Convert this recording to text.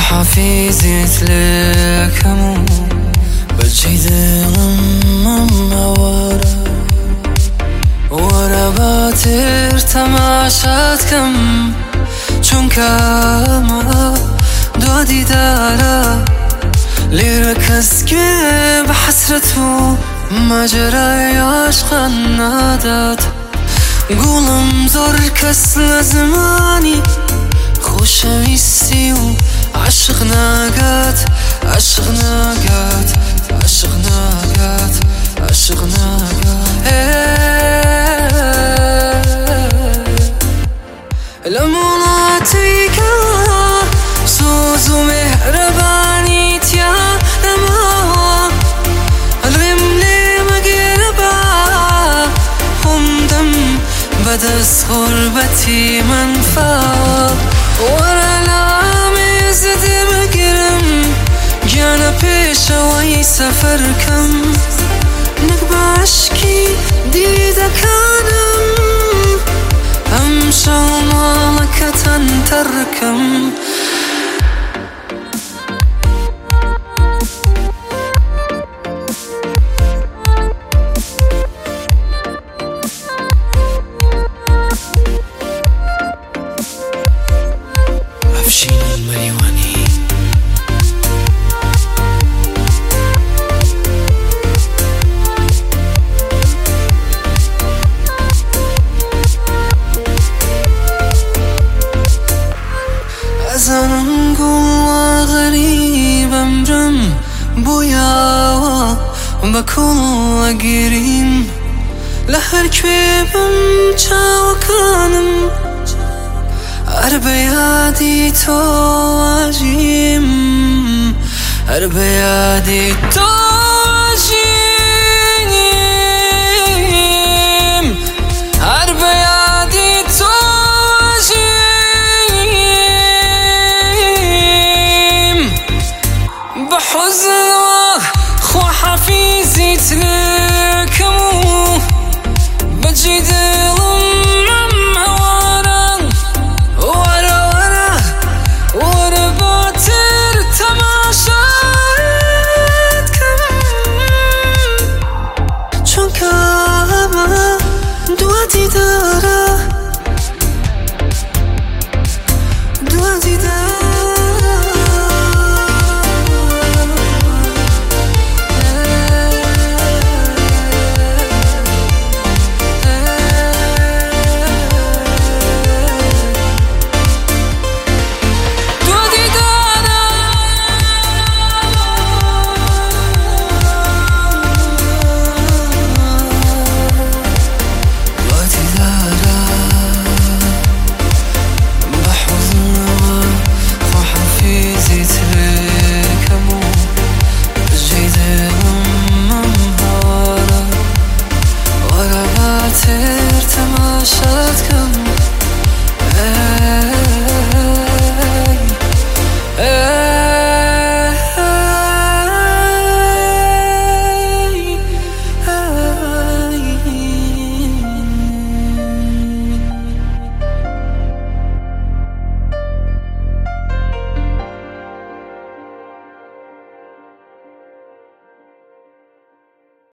حفيزت لك هموم بجيد ورا باتر تماشات كم چون كما دودي دارا ليركز كي بحسرته مجرى عشقا نادات قولم زور كس لزماني خوشويستي و عشقنا قات عشقنا قات عشقنا قات عشقنا قات لمناتيك سوز ومهرباني تيا لما الرملي مقربا همدم بدس غربتي منفا ورا لامي زدي بقرم جانا بيشوي سفر كم نقبع عشكي ديدا كانم أمشى مالكة تركم أفشين المليواني أزن قوة غريب أمرم بويا بكل قريم لهر كبيبم جاوكانم أربيادي تو عجيم أربيادي تو